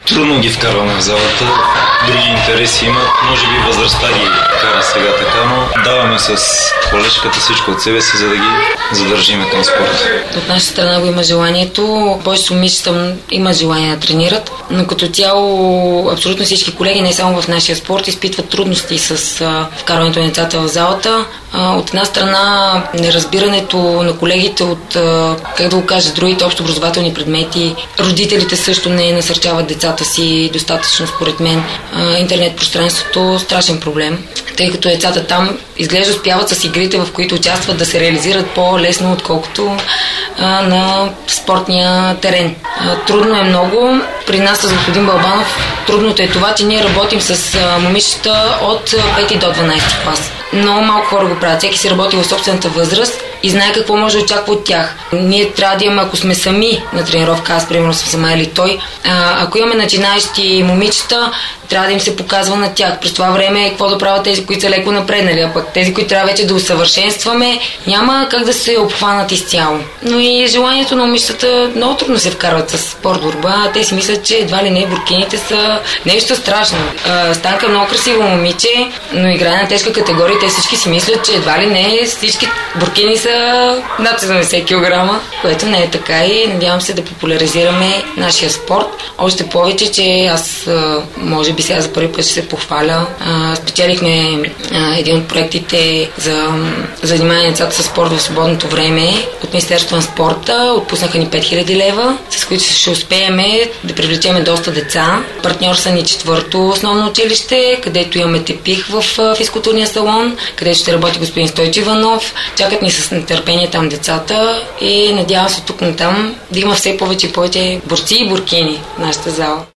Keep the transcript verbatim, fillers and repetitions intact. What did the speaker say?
Трудно ги вкарваме в залата, други интереси имат, може би възрастта ги кара сега така, но даваме с колежката всичко от себе си, за да ги задържиме към спорта. От наша страна го има желанието, повечето момичета има желание да тренират, но като цяло абсолютно всички колеги, не само в нашия спорт, изпитват трудности с а, вкарването на децата в залата. А, от една страна неразбирането на колегите от, а, как да го кажа, другите общообразователни предмети. Родителите също не насърчават децата си достатъчно, според мен. А, интернет пространството страшен проблем, тъй като децата там изглежда успяват с игрите, в които участват, да се реализират по-лесно, отколкото а, на спортния терен. А, трудно е много. При нас с господин Балбанов трудното е това, че ние работим с а, момичета от пети до дванадесети клас. Много малко хора го правят. Всеки си работи в собствената възраст и знае какво може да очаква от тях. Ние трябва да имаме, ако сме сами на тренировка, аз примерно съм сама или той, а, ако имаме начинаещи момичета, трябва да им се показва на тях. През това време какво да правят тези, които са леко напреднали, а пък тези, които трябва вече да усъвършенстваме, няма как да се обхванат изцяло. Но и желанието на момичетата много трудно се вкарват с спорт борба. Те си мислят, че едва ли не буркините са нещо страшно. А, Станка е много красиво момиче, но играе на тежка категория. Те всички си мислят, че едва ли не всички буркини са над седемдесет килограма, което не е така и надявам се да популяризираме нашия спорт. Още повече, че аз може би сега за първи път ще се похваля. Спечелихме един от проектите за занимание на децата с спорт в свободното време от Министерството на спорта. Отпуснаха ни пет хиляди лева, с които ще успеем да привлечеме доста деца. Партньор са ни четвърто основно училище, където имаме тепих в физкултурния салон, където ще работи господин Стойчо Иванов. Чакат ни с нетърпение там децата и надявам се тук натам да има все повече и повече борци и буркини в нашата зала.